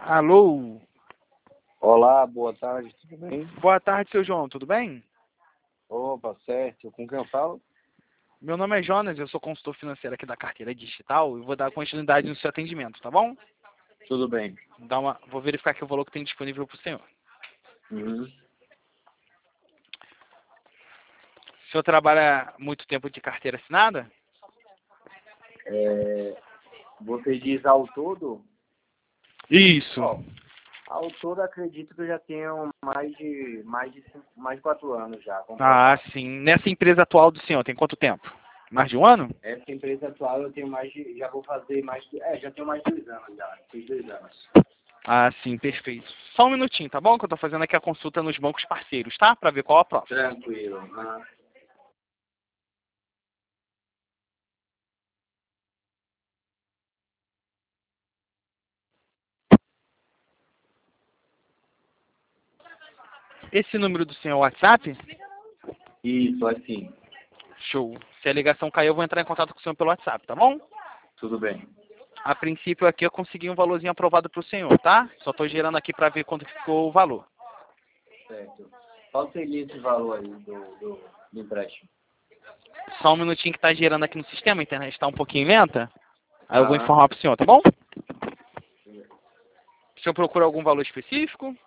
Alô, Olá, boa tarde, tudo bem? boa tarde, seu João, tudo bem? Opa, certo. Com quem eu falo? Meu nome é Jonas, eu sou consultor financeiro aqui da Carteira Digital e vou dar continuidade no seu atendimento, tá bom? Tudo bem. Vou verificar aqui o valor que tem disponível para o senhor. Uhum. O senhor trabalha muito tempo de carteira assinada? Você diz ao todo? Isso. Ó, ao todo acredito que eu já tenho mais de 4 anos já Ah, comprovado. sim. Nessa empresa atual do senhor, tem quanto tempo? Mais de um ano? Essa empresa atual eu tenho já vou fazer já tenho mais de 2 anos já, fiz 2 anos. Ah, sim, perfeito. Só um minutinho, tá bom? Que eu tô fazendo aqui a consulta nos bancos parceiros, tá? Para ver qual a prova. Tranquilo. Esse número do senhor é o WhatsApp? Isso, assim, Show. Se a ligação cair, eu vou entrar em contato com o senhor pelo WhatsApp, tá bom? tudo bem. A princípio aqui eu consegui um valorzinho aprovado para o senhor, tá? Só estou gerando aqui para ver quanto ficou o valor. Certo. Qual seria esse valor aí do empréstimo? Só um minutinho que está gerando aqui no sistema, a internet está um pouquinho lenta. Aí eu vou Ah, informar para o senhor, tá bom? O senhor procura algum valor específico?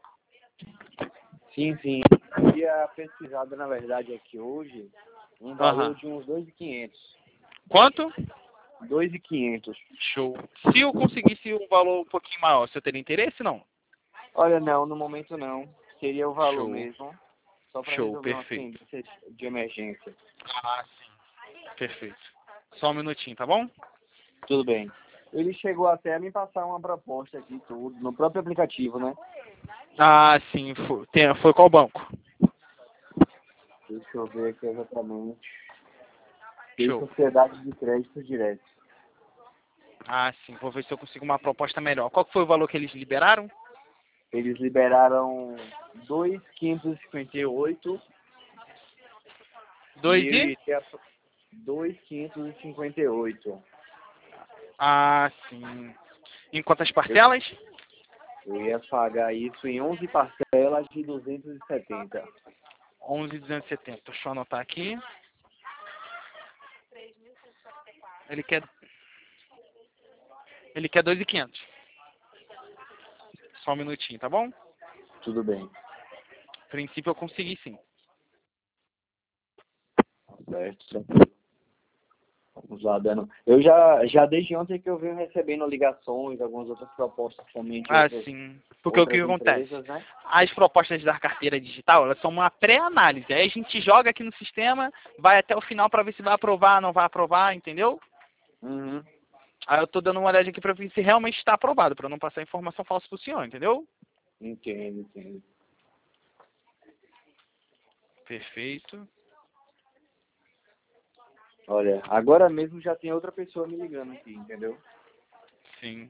sim, sim. Eu tinha pesquisado, na verdade, aqui hoje, um valor Aham. de uns 2.500. Quanto? 2.500. Show. Se eu conseguisse um valor um pouquinho maior, o senhor teria interesse, não? Olha, não, no momento não. Seria o valor Show. mesmo, só para Show, resolver uma perfeito. pendência de emergência. Ah, sim. Perfeito. Só um minutinho, tá bom? Tudo bem. Ele chegou até a me passar uma proposta aqui, tudo, no próprio aplicativo, né? Ah, sim. Foi qual banco? Deixa eu ver aqui exatamente. Tem Show. Sociedade de Crédito Direto. Ah, sim. Vou ver se eu consigo uma proposta melhor. Qual que foi o valor que eles liberaram? Eles liberaram 2.558 Dois e eu e? iria 2.558. Ah, sim. Em quantas parcelas? Eu ia pagar isso em 11 parcelas de 270. 11.270. Deixa eu anotar aqui. Ele quer, ele quer 2.500. Só um minutinho, tá bom? Tudo bem. A princípio eu consegui sim. Certo. Vamos lá, dando. Eu já desde ontem que eu venho recebendo ligações, algumas outras propostas também de Ah, sim. Porque o que outras acontece? empresas, né? As propostas da carteira digital, elas são uma pré-análise. Aí a gente joga aqui no sistema, vai até o final para ver se vai aprovar, não vai aprovar, entendeu? Uhum. Aí eu tô dando uma olhada aqui para ver se realmente está aprovado, para não passar informação falsa pro senhor, entendeu? Entendo. Perfeito. Olha, agora mesmo já tem outra pessoa me ligando aqui, entendeu? Sim.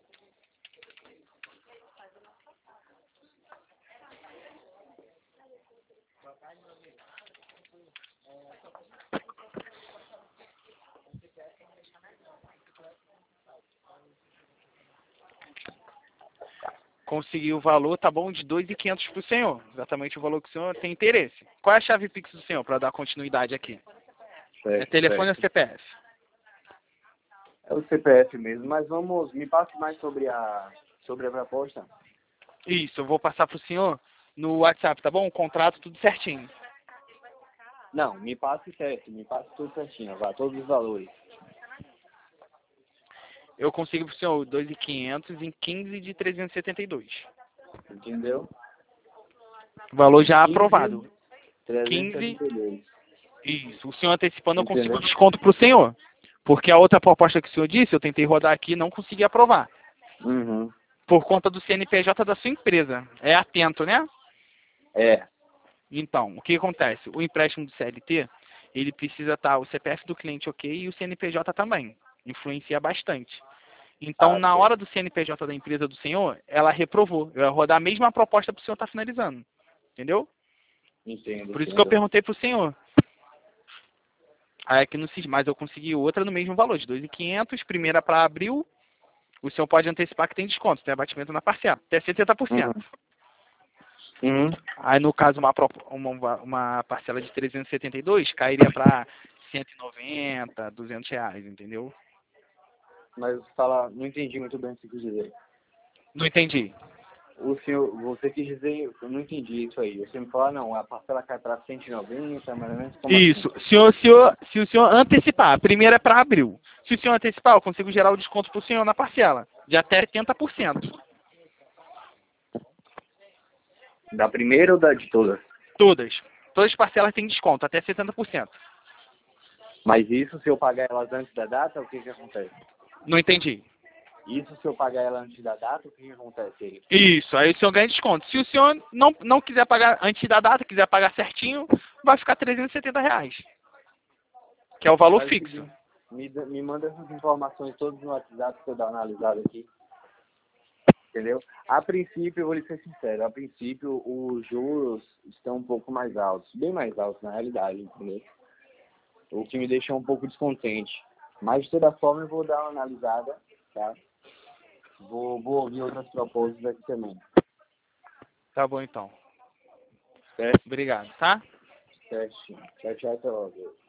Conseguir o valor, tá bom, de 2.500 para o senhor. Exatamente o valor que o senhor tem interesse. Qual é a chave Pix do senhor, para dar continuidade aqui? É Certo, telefone ou certo. CPF? É o CPF mesmo, mas me passe mais sobre a proposta. Isso, eu vou passar para o senhor no WhatsApp, tá bom? O contrato, tudo certinho. Não, me passe tudo certinho, vá, todos os valores. Eu consigo para o senhor 2.500 em 15 de 372. Entendeu? Valor já 15, aprovado. 15, 372. isso. O senhor antecipando, eu consigo Entendeu? desconto para o senhor. Porque a outra proposta que o senhor disse, eu tentei rodar aqui e não consegui aprovar. Uhum. Por conta do CNPJ da sua empresa. É atento, né? É. Então, o que acontece? O empréstimo do CLT, ele precisa estar o CPF do cliente ok e o CNPJ também. Influencia bastante. Então, Ah, na hora certo. do CNPJ da empresa do senhor, ela reprovou. Eu ia rodar a mesma proposta para o senhor estar finalizando. Entendeu? Por isso que eu Entendo. perguntei para o senhor. Aí aqui no CIS, mas eu consegui outra no mesmo valor, de 2.500, primeira para abril, o senhor pode antecipar que tem desconto, tem abatimento na parcela, até 70%. Uhum. Aí, no caso, uma parcela de 372 cairia para 190, R$ 200, entendeu? Mas não entendi muito bem o que você quis dizer. Não entendi. Você quis dizer, eu não entendi isso aí. Você me falou, não, a parcela cai para 190, mais ou menos, como Isso. assim? Se o senhor antecipar, a primeira é para abril. Se o senhor antecipar, eu consigo gerar o desconto para o senhor na parcela, de até 80%. Da primeira ou de todas? Todas. Todas as parcelas têm desconto, até 70%. Mas isso se eu pagar elas antes da data, o que que acontece? Não entendi. Isso se eu pagar ela antes da data, o que que acontece aí? Isso, aí o senhor ganha desconto. Se o senhor não quiser pagar antes da data, quiser pagar certinho, vai ficar R$ 370, que é o valor Faz o fixo. seguinte, me manda essas informações todas no WhatsApp para eu dar uma analisada aqui. Entendeu? A princípio, eu vou lhe ser sincero, a princípio os juros estão um pouco mais altos, bem mais altos na realidade, entendeu? O que me deixa um pouco descontente. Mas de toda forma eu vou dar uma analisada, tá? Vou ouvir outras propostas aqui também. Tá bom, então. Certo? Obrigado, tá? Certo. Tchau, tchau, até logo.